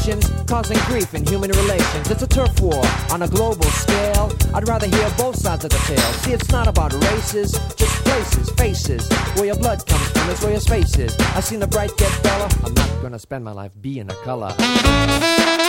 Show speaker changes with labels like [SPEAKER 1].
[SPEAKER 1] nations, causing grief in human relations. It's a turf war on a global scale. I'd rather hear both sides of the tale. See, it's not about races, just places, faces. Where your blood comes from is where your space is. I've seen the bright get duller. I'm not gonna spend my life being a color.